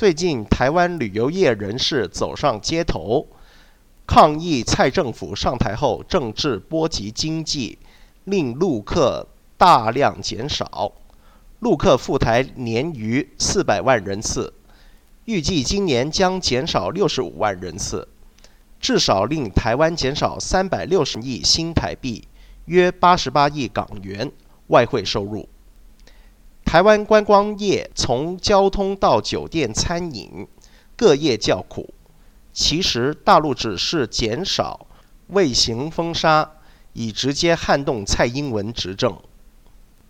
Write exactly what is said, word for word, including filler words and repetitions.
最近台湾旅游业人士走上街头，抗议蔡政府上台后政治波及经济，令陆客大量减少，陆客赴台年逾四百万人次，预计今年将减少六十五万人次，至少令台湾减少三百六十亿新台币，约八十八亿港元外汇收入。台湾观光业从交通到酒店、餐饮，各业叫苦。其实大陆只是减少，未行封杀，以直接撼动蔡英文执政。